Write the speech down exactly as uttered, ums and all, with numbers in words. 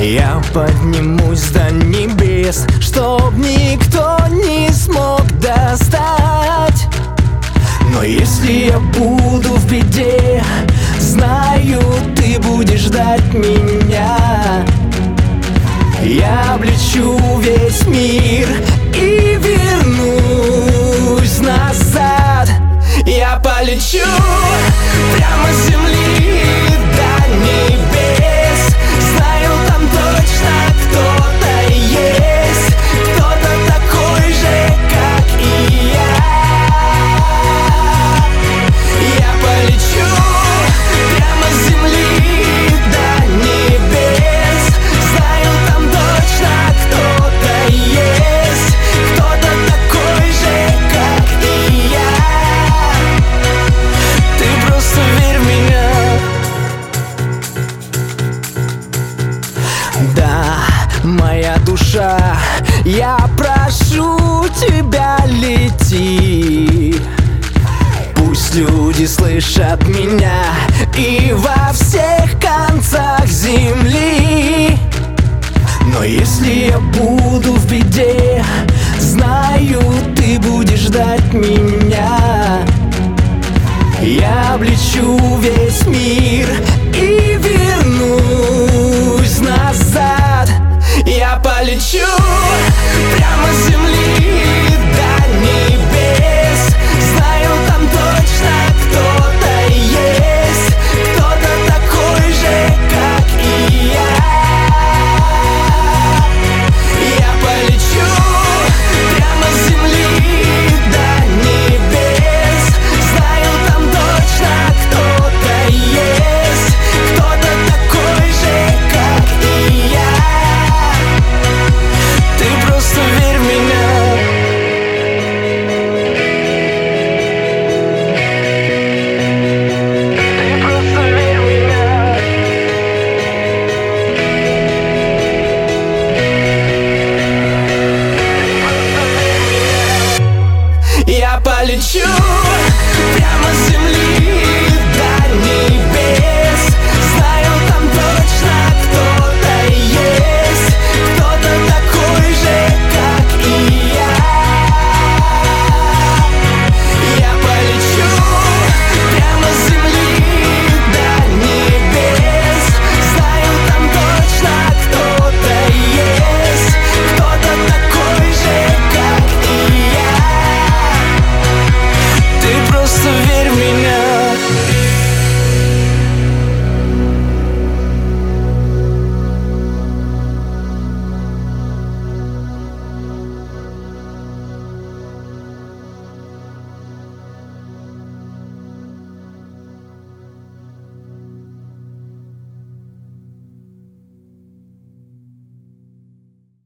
Я поднимусь до небес, чтоб никто не смог достать. Но если я буду в беде, знаю, ты будешь ждать меня. Я облечу весь мир и вернусь назад. Я полечу прямо с земли до небес. Знаю, там точно кто-то есть, кто-то такой же, как и я. Я полечу прямо с земли до небес. Знаю, там точно кто-то есть, кто-то такой же, как и я. Ты просто верь в меня. Да, моя душа, я прошу тебя, лети. Пусть люди слышат меня и во всех концах земли.